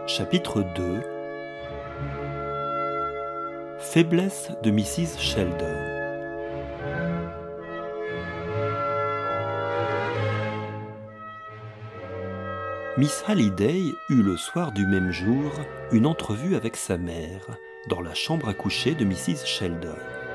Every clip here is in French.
Chapitre 2. Faiblesse de Mrs. Sheldon. Miss Halliday eut le soir du même jour une entrevue avec sa mère dans la chambre à coucher de Mrs. Sheldon.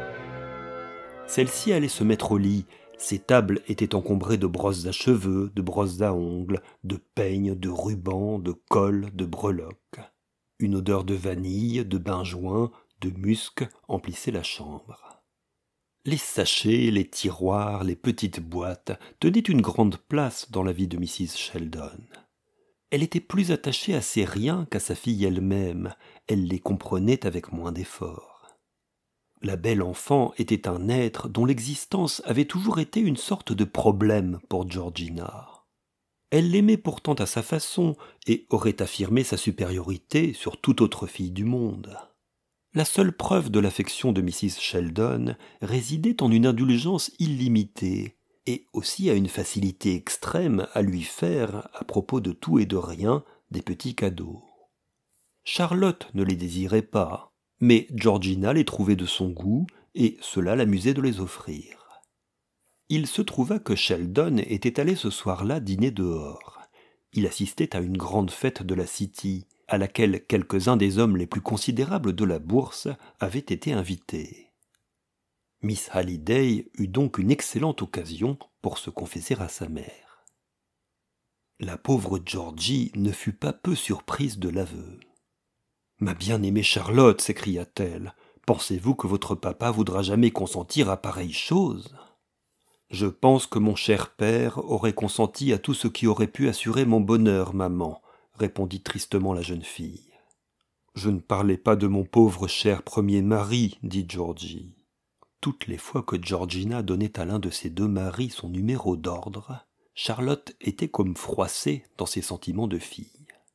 Celle-ci allait se mettre au lit. Ses tables étaient encombrées de brosses à cheveux, de brosses à ongles, de peignes, de rubans, de cols, de breloques. Une odeur de vanille, de benjoin, de musc emplissait la chambre. Les sachets, les tiroirs, les petites boîtes tenaient une grande place dans la vie de Mrs. Sheldon. Elle était plus attachée à ces riens qu'à sa fille elle-même, elle les comprenait avec moins d'effort. La belle enfant était un être dont l'existence avait toujours été une sorte de problème pour Georgina. Elle l'aimait pourtant à sa façon et aurait affirmé sa supériorité sur toute autre fille du monde. La seule preuve de l'affection de Mrs. Sheldon résidait en une indulgence illimitée et aussi à une facilité extrême à lui faire, à propos de tout et de rien, des petits cadeaux. Charlotte ne les désirait pas, mais Georgina les trouvait de son goût, et cela l'amusait de les offrir. Il se trouva que Sheldon était allé ce soir-là dîner dehors. Il assistait à une grande fête de la City, à laquelle quelques-uns des hommes les plus considérables de la bourse avaient été invités. Miss Halliday eut donc une excellente occasion pour se confesser à sa mère. La pauvre Georgie ne fut pas peu surprise de l'aveu. « Ma bien-aimée Charlotte, s'écria-t-elle, pensez-vous que votre papa voudra jamais consentir à pareille chose ? Je pense que mon cher père aurait consenti à tout ce qui aurait pu assurer mon bonheur, maman, répondit tristement la jeune fille. Je ne parlais pas de mon pauvre cher premier mari, dit Georgie. Toutes les fois que Georgina donnait à l'un de ses deux maris son numéro d'ordre, Charlotte était comme froissée dans ses sentiments de fille.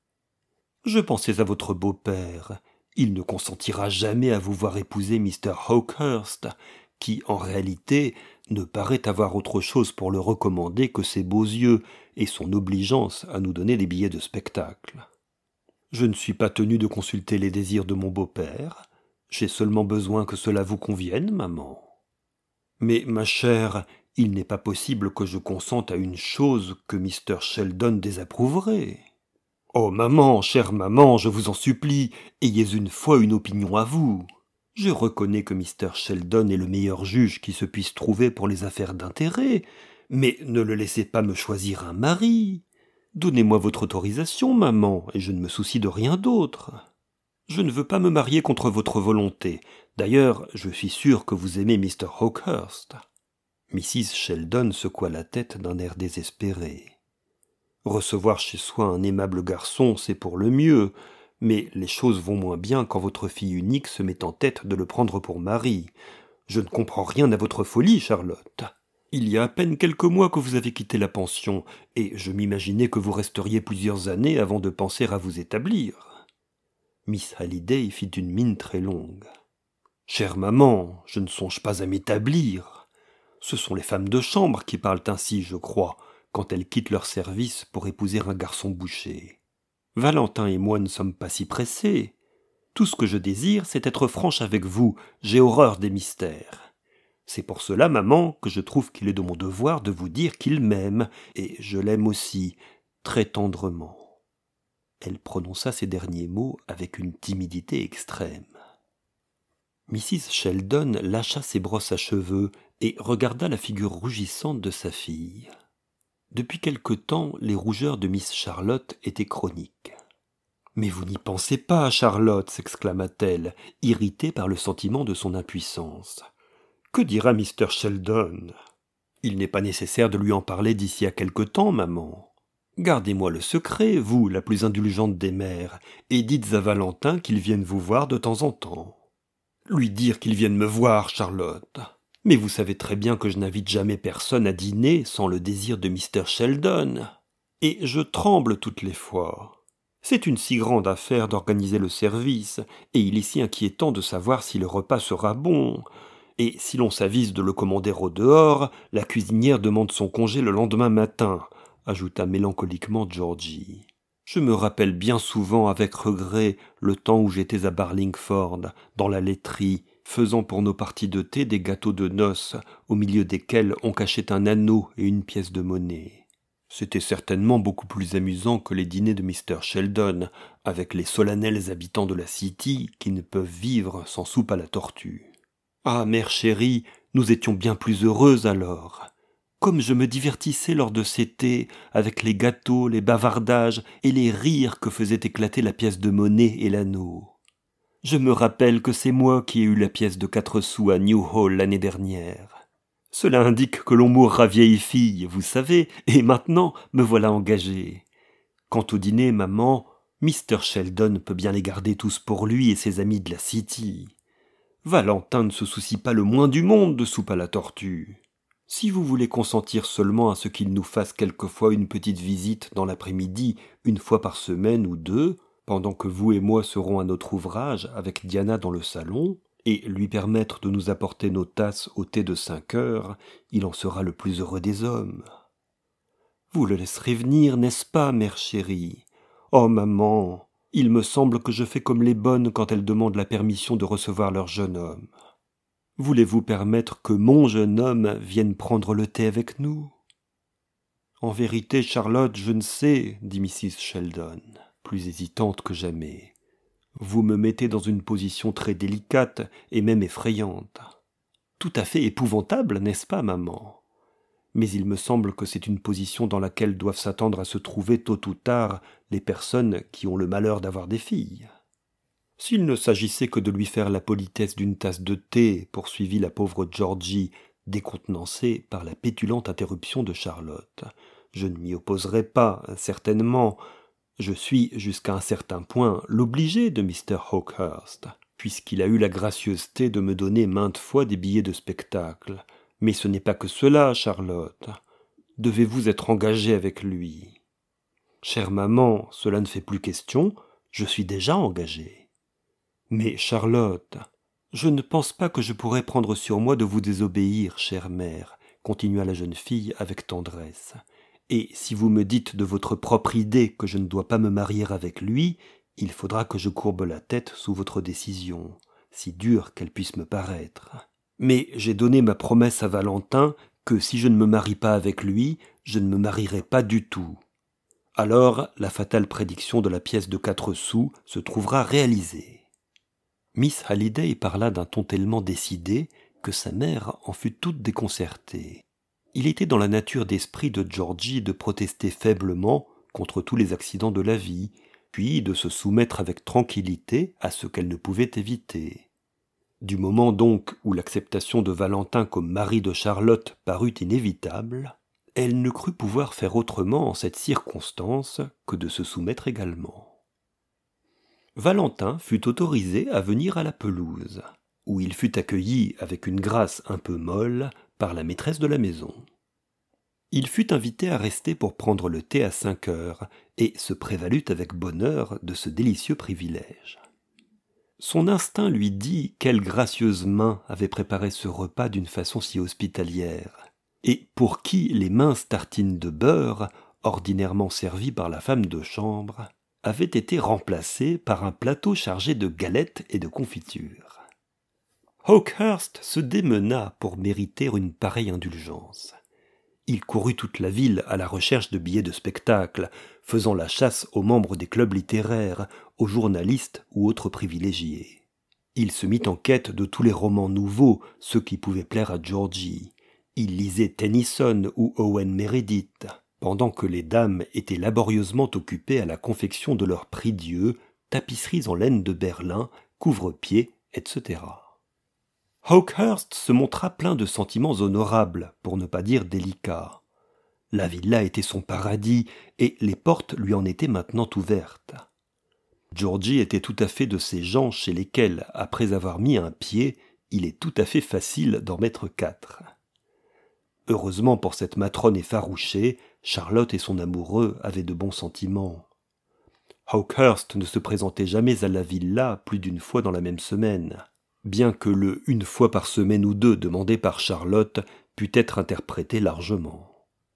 Je pensais à votre beau-père. Il ne consentira jamais à vous voir épouser Mr. Hawkehurst, qui, en réalité, ne paraît avoir autre chose pour le recommander que ses beaux yeux et son obligeance à nous donner des billets de spectacle. Je ne suis pas tenu de consulter les désirs de mon beau-père. J'ai seulement besoin que cela vous convienne, maman. Mais, ma chère, il n'est pas possible que je consente à une chose que Mr. Sheldon désapprouverait. Oh, maman, chère maman, je vous en supplie, ayez une fois une opinion à vous. Je reconnais que Mr. Sheldon est le meilleur juge qui se puisse trouver pour les affaires d'intérêt, mais ne le laissez pas me choisir un mari. Donnez-moi votre autorisation, maman, et je ne me soucie de rien d'autre. Je ne veux pas me marier contre votre volonté. D'ailleurs, je suis sûr que vous aimez Mr. Hawkehurst. Mrs. Sheldon secoua la tête d'un air désespéré. Recevoir chez soi un aimable garçon, c'est pour le mieux, mais les choses vont moins bien quand votre fille unique se met en tête de le prendre pour mari. Je ne comprends rien à votre folie, Charlotte. Il y a à peine quelques mois que vous avez quitté la pension, et je m'imaginais que vous resteriez plusieurs années avant de penser à vous établir. Miss Halliday fit une mine très longue. « Chère maman, je ne songe pas à m'établir. Ce sont les femmes de chambre qui parlent ainsi, je crois, quand elles quittent leur service pour épouser un garçon boucher. Valentin et moi ne sommes pas si pressés. Tout ce que je désire, c'est être franche avec vous. J'ai horreur des mystères. C'est pour cela, maman, que je trouve qu'il est de mon devoir de vous dire qu'il m'aime, et je l'aime aussi, très tendrement. » Elle prononça ces derniers mots avec une timidité extrême. Mrs. Sheldon lâcha ses brosses à cheveux et regarda la figure rougissante de sa fille. Depuis quelque temps, les rougeurs de Miss Charlotte étaient chroniques. « Mais vous n'y pensez pas, Charlotte !» s'exclama-t-elle, irritée par le sentiment de son impuissance. « Que dira Mr. Sheldon ? Il n'est pas nécessaire de lui en parler d'ici à quelque temps, maman. Gardez-moi le secret, vous, la plus indulgente des mères, et dites à Valentin qu'il vienne vous voir de temps en temps. Lui dire qu'il vienne me voir, Charlotte. Mais vous savez très bien que je n'invite jamais personne à dîner sans le désir de Mr. Sheldon. Et je tremble toutes les fois. C'est une si grande affaire d'organiser le service, et il est si inquiétant de savoir si le repas sera bon. Et si l'on s'avise de le commander au dehors, la cuisinière demande son congé le lendemain matin, ajouta mélancoliquement Georgie. Je me rappelle bien souvent avec regret le temps où j'étais à Barlingford, dans la laiterie, faisant pour nos parties de thé des gâteaux de noces, au milieu desquels on cachait un anneau et une pièce de monnaie. C'était certainement beaucoup plus amusant que les dîners de Mr. Sheldon, avec les solennels habitants de la City qui ne peuvent vivre sans soupe à la tortue. Ah, mère chérie, nous étions bien plus heureuses alors. Comme je me divertissais lors de ces thés, avec les gâteaux, les bavardages et les rires que faisait éclater la pièce de monnaie et l'anneau. Je me rappelle que c'est moi qui ai eu la pièce de 4 sous à New Hall l'année dernière. Cela indique que l'on mourra vieille fille, vous savez, et maintenant me voilà engagée. Quant au dîner, maman, Mr. Sheldon peut bien les garder tous pour lui et ses amis de la City. Valentin ne se soucie pas le moins du monde de soupe à la tortue. Si vous voulez consentir seulement à ce qu'il nous fasse quelquefois une petite visite dans l'après-midi, une fois par semaine ou deux, pendant que vous et moi serons à notre ouvrage avec Diana dans le salon, et lui permettre de nous apporter nos tasses au thé de 5 heures, il en sera le plus heureux des hommes. Vous le laisserez venir, n'est-ce pas, mère chérie? Oh, maman, il me semble que je fais comme les bonnes quand elles demandent la permission de recevoir leur jeune homme. Voulez-vous permettre que mon jeune homme vienne prendre le thé avec nous? En vérité, Charlotte, je ne sais, dit Mrs. Sheldon, plus hésitante que jamais. Vous me mettez dans une position très délicate et même effrayante. Tout à fait épouvantable, n'est-ce pas, maman? Mais il me semble que c'est une position dans laquelle doivent s'attendre à se trouver tôt ou tard les personnes qui ont le malheur d'avoir des filles. S'il ne s'agissait que de lui faire la politesse d'une tasse de thé, poursuivit la pauvre Georgie, décontenancée par la pétulante interruption de Charlotte, je ne m'y opposerai pas, certainement. Je suis, jusqu'à un certain point, l'obligé de Mr. Hawkehurst, puisqu'il a eu la gracieuseté de me donner maintes fois des billets de spectacle. Mais ce n'est pas que cela, Charlotte. Devez-vous être engagée avec lui? Chère maman, cela ne fait plus question, je suis déjà engagée. Mais Charlotte, je ne pense pas que je pourrais prendre sur moi de vous désobéir, chère mère, continua la jeune fille avec tendresse. Et si vous me dites de votre propre idée que je ne dois pas me marier avec lui, il faudra que je courbe la tête sous votre décision, si dure qu'elle puisse me paraître. Mais j'ai donné ma promesse à Valentin que si je ne me marie pas avec lui, je ne me marierai pas du tout. Alors la fatale prédiction de la pièce de 4 sous se trouvera réalisée. Miss Halliday parla d'un ton tellement décidé que sa mère en fut toute déconcertée. Il était dans la nature d'esprit de Georgie de protester faiblement contre tous les accidents de la vie, puis de se soumettre avec tranquillité à ce qu'elle ne pouvait éviter. Du moment donc où l'acceptation de Valentin comme mari de Charlotte parut inévitable, elle ne crut pouvoir faire autrement en cette circonstance que de se soumettre également. Valentin fut autorisé à venir à la pelouse, où il fut accueilli avec une grâce un peu molle par la maîtresse de la maison. Il fut invité à rester pour prendre le thé à 5 heures, et se prévalut avec bonheur de ce délicieux privilège. Son instinct lui dit quelle gracieuse main avait préparé ce repas d'une façon si hospitalière, et pour qui les minces tartines de beurre, ordinairement servies par la femme de chambre, avaient été remplacées par un plateau chargé de galettes et de confitures. Hawkehurst se démena pour mériter une pareille indulgence. Il courut toute la ville à la recherche de billets de spectacle, faisant la chasse aux membres des clubs littéraires, aux journalistes ou autres privilégiés. Il se mit en quête de tous les romans nouveaux, ceux qui pouvaient plaire à Georgie. Il lisait Tennyson ou Owen Meredith, pendant que les dames étaient laborieusement occupées à la confection de leurs prie-dieu, tapisseries en laine de Berlin, couvre-pieds, etc. Hawkehurst se montra plein de sentiments honorables, pour ne pas dire délicats. La villa était son paradis, et les portes lui en étaient maintenant ouvertes. Georgie était tout à fait de ces gens chez lesquels, après avoir mis un pied, il est tout à fait facile d'en mettre 4. Heureusement pour cette matrone effarouchée, Charlotte et son amoureux avaient de bons sentiments. Hawkehurst ne se présentait jamais à la villa plus d'une fois dans la même semaine, bien que le « une fois par semaine ou deux » demandé par Charlotte pût être interprété largement.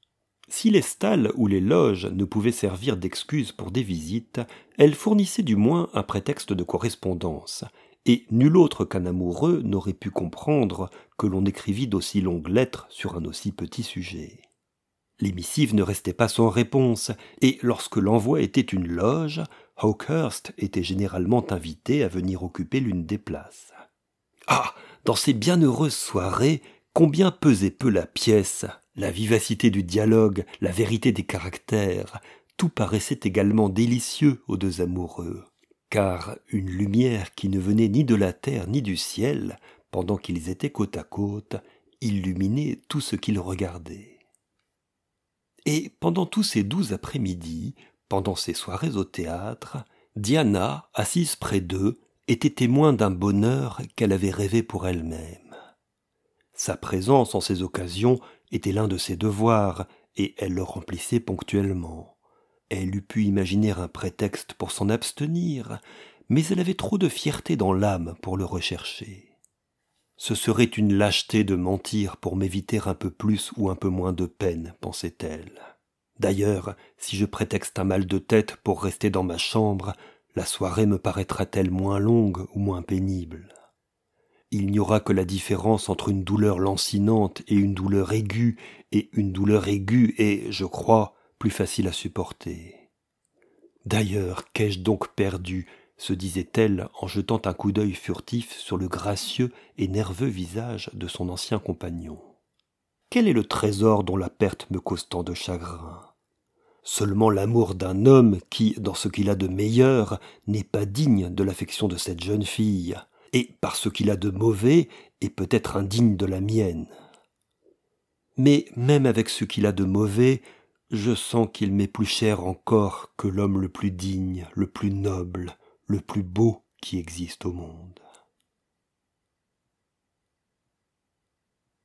Si les stalles ou les loges ne pouvaient servir d'excuse pour des visites, elles fournissaient du moins un prétexte de correspondance, et nul autre qu'un amoureux n'aurait pu comprendre que l'on écrivît d'aussi longues lettres sur un aussi petit sujet. Les missives ne restaient pas sans réponse, et lorsque l'envoi était une loge, Hawkehurst était généralement invité à venir occuper l'une des places. Ah, dans ces bienheureuses soirées, combien pesait peu la pièce, la vivacité du dialogue, la vérité des caractères, tout paraissait également délicieux aux deux amoureux, car une lumière qui ne venait ni de la terre ni du ciel, pendant qu'ils étaient côte à côte, illuminait tout ce qu'ils regardaient. Et pendant tous ces doux après-midi, pendant ces soirées au théâtre, Diana, assise près d'eux, était témoin d'un bonheur qu'elle avait rêvé pour elle-même. Sa présence en ces occasions était l'un de ses devoirs, et elle le remplissait ponctuellement. Elle eût pu imaginer un prétexte pour s'en abstenir, mais elle avait trop de fierté dans l'âme pour le rechercher. Ce serait une lâcheté de mentir pour m'éviter un peu plus ou un peu moins de peine, pensait-elle. D'ailleurs, si je prétexte un mal de tête pour rester dans ma chambre, la soirée me paraîtra-t-elle moins longue ou moins pénible ? Il n'y aura que la différence entre une douleur lancinante et une douleur aiguë est, je crois, plus facile à supporter. D'ailleurs, qu'ai-je donc perdu ? Se disait-elle en jetant un coup d'œil furtif sur le gracieux et nerveux visage de son ancien compagnon. Quel est le trésor dont la perte me cause tant de chagrin ? Seulement l'amour d'un homme qui, dans ce qu'il a de meilleur, n'est pas digne de l'affection de cette jeune fille, et par ce qu'il a de mauvais, est peut-être indigne de la mienne. Mais même avec ce qu'il a de mauvais, je sens qu'il m'est plus cher encore que l'homme le plus digne, le plus noble, le plus beau qui existe au monde.